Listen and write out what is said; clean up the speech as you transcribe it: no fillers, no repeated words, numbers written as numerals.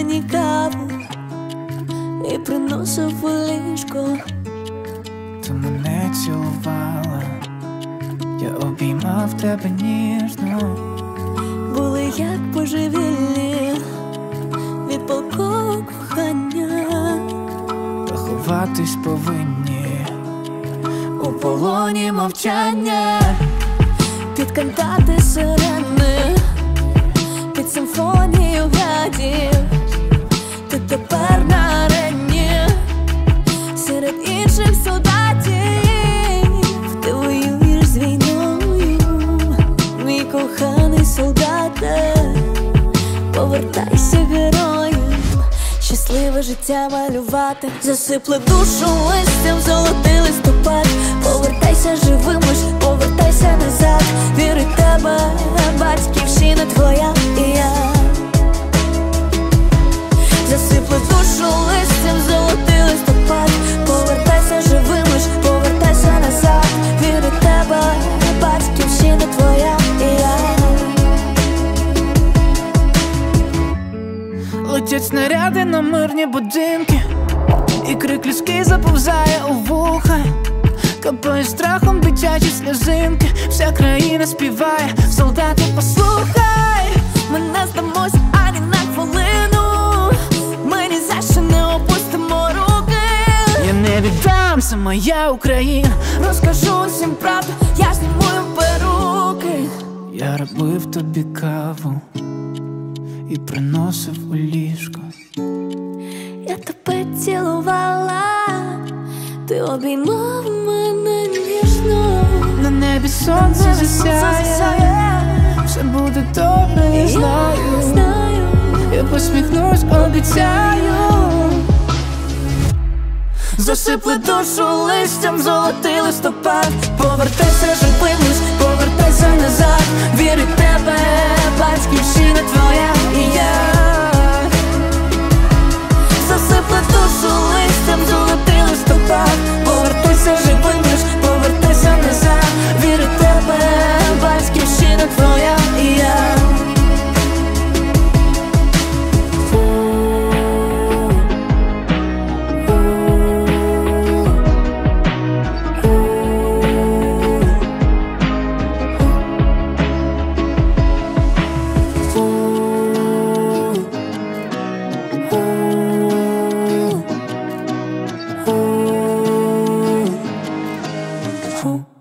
мені каву і приносив у ліжко. Ти мене цілувала, я обіймав тебе ніжно. Були як божевільні від палкого кохання. Та ховатись повинні у полоні мовчання. Під кантати сирени, під симфонію гадів. Ти тепер на арені серед інших солдатів. Ти воюєш з війною, мій коханий солдате. Повертайся героєм, щасливе життя малювати. Засипли душу листям, золотий листопад. Повертайся живим, повертайся назад. Віри в тебе, батьківщина твоя і я. Засипли душу листям, золотий листопад. Повертайся живим, повертайся назад. Віри в тебе, батьківщина твоя і я. Летять снаряди на мирні будинки, і крик людський заповзає у вуха. Капає страхом дитячі сльозинки. Вся країна співає, солдати, послухай. Ми не здамось ані на хвилину, ми ні за що не опустимо руки. Я не віддамся, моя Україна. Розкажу усім правду, я зніму перуки. Я робив тобі каву і приносив у ліжко. Я тебе цілувала, ти обіймав мене ніжно. На небі сонце засяє, все буде добре, я знаю. Я посміхнусь, обіцяю. Засипли душу листям, золотий листопад. Повертайся живим, повертайся назад. Віри в тебе, батьківщина твоя і я. Засипли душу листям, золотий листопад. Повертайся живим, повертайся назад. Віри в тебе, батьківщина твоя і я. Who